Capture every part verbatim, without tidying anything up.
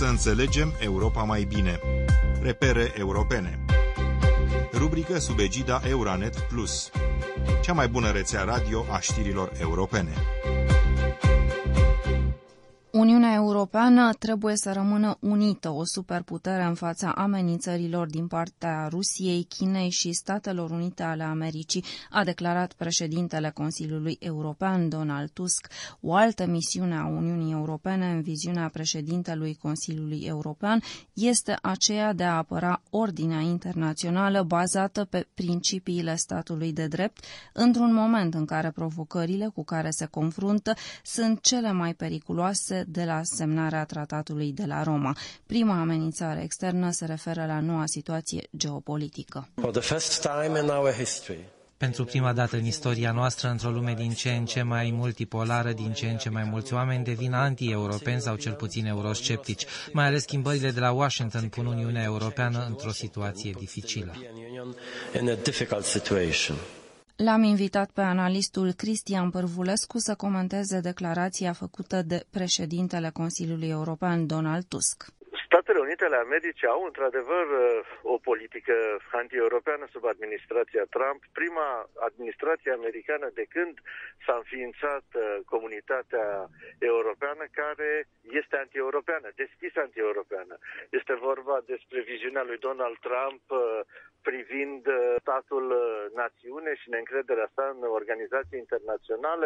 să înțelegem Europa mai bine. Repere europene. Rubrică sub egida Euranet Plus. Cea mai bună rețea radio a știrilor europene. Uniunea Europeană trebuie să rămână unită, o superputere în fața amenințărilor din partea Rusiei, Chinei și Statelor Unite ale Americii, a declarat președintele Consiliului European, Donald Tusk. O altă misiune a Uniunii Europene, în viziunea președintelui Consiliului European, este aceea de a apăra ordinea internațională bazată pe principiile statului de drept, într-un moment în care provocările cu care se confruntă sunt cele mai periculoase de la semnarea tratatului de la Roma. Prima amenințare externă se referă la noua situație geopolitică. Pentru prima dată în istoria noastră, într-o lume din ce în ce mai multipolară, din ce în ce mai mulți oameni devin anti-europeni sau cel puțin eurosceptici. Mai ales schimbările de la Washington pun Uniunea Europeană într-o situație dificilă. L-am invitat pe analistul Cristian Pârvulescu să comenteze declarația făcută de președintele Consiliului European, Donald Tusk. Statele Unite ale Americii au într-adevăr o politică anti-europeană sub administrația Trump, prima administrație americană de când s-a înființat comunitatea europeană care este anti-europeană, deschis anti-europeană. Este vorba despre viziunea lui Donald Trump privind statul națiune și neîncrederea sa în organizații internaționale.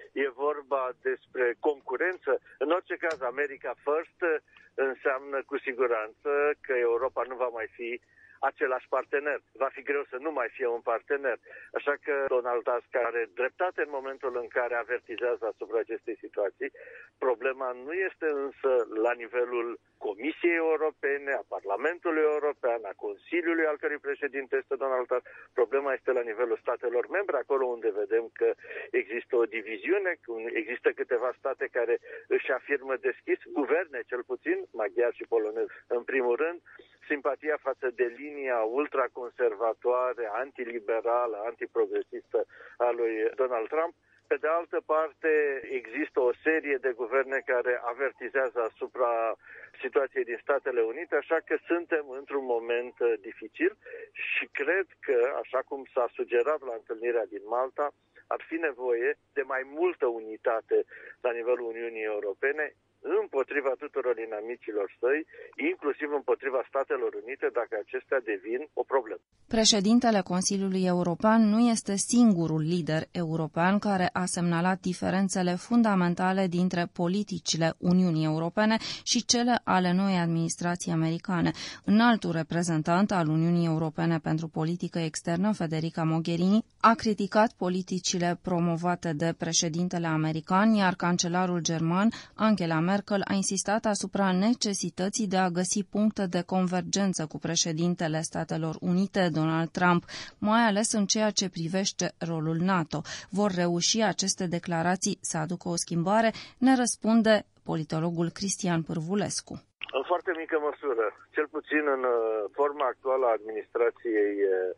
E vorba despre concurență. În orice caz, America First înseamnă cu siguranță că Europa nu va mai fi același partener. Va fi greu să nu mai fie un partener. Așa că Donald Tusk are dreptate în momentul în care avertizează asupra acestei situații. Problema nu este însă la nivelul Comisiei Europene, a Parlamentului European, a Consiliului, al cărui președinte este Donald Tusk. Problema este la nivelul statelor membre, acolo unde vedem că există o diviziune, există câteva state care își afirmă deschis, guverne cel puțin, maghiar și polonez în primul rând, simpatia față de linia ultraconservatoare, antiliberală, antiprogresistă a lui Donald Trump. Pe de altă parte, există o serie de guverne care avertizează asupra situației din Statele Unite, așa că suntem într-un moment dificil și cred că, așa cum s-a sugerat la întâlnirea din Malta, ar fi nevoie de mai multă unitate la nivelul Uniunii Europene, împotriva tuturor inamicilor săi, inclusiv împotriva Statelor Unite, dacă acestea devin o problemă. Președintele Consiliului European nu este singurul lider european care a semnalat diferențele fundamentale dintre politicile Uniunii Europene și cele ale noii administrații americane. Înaltul reprezentant al Uniunii Europene pentru politică externă, Federica Mogherini, a criticat politicile promovate de președintele american, iar cancelarul german, Angela Merkel, a insistat asupra necesității de a găsi puncte de convergență cu președintele Statelor Unite, Donald Trump, mai ales în ceea ce privește rolul NATO. Vor reuși aceste declarații să aducă o schimbare? Ne răspunde politologul Cristian Pârvulescu. În foarte mică măsură, cel puțin în forma actuală a administrației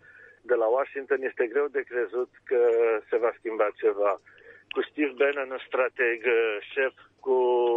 de la Washington, este greu de crezut că se va schimba ceva. Cu Steve Bannon, strateg șef, cu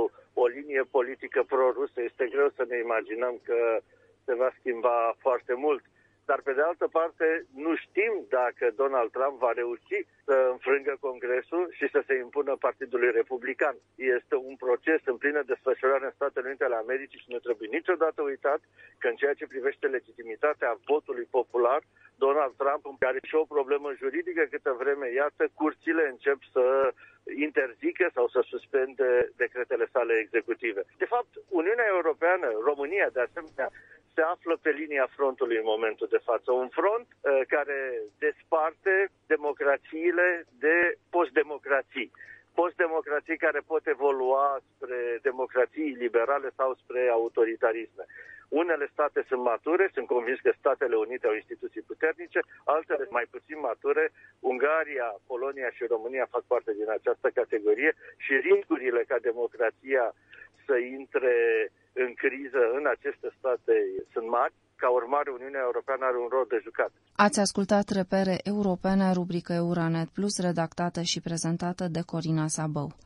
o linie politică pro-rusă, este greu să ne imaginăm că se va schimba foarte mult. Dar, pe de altă parte, nu știm dacă Donald Trump va reuși să înfrângă Congresul și să se impună Partidului Republican. Este un proces în plină desfășurare în Statele Unite ale Americii și nu trebuie niciodată uitat că în ceea ce privește legitimitatea votului popular, Donald Trump are și o problemă juridică câtă vreme, iată, curțile încep să interzică sau să suspende decretele sale executive. De fapt, Uniunea Europeană, România, de asemenea, se află pe linia frontului în momentul de față. Un front uh, care desparte democrațiile de postdemocrații. Postdemocrații care pot evolua spre democrații liberale sau spre autoritarisme. Unele state sunt mature, sunt convins că Statele Unite au instituții puternice, altele mai puțin mature. Ungaria, Polonia și România fac parte din această categorie și riscurile ca democrația să intre în criză în aceste state sunt mari. Ca urmare, Uniunea Europeană are un rol de jucat. Ați ascultat Repere Europene, rubrică Euranet Plus, redactată și prezentată de Corina Sabău.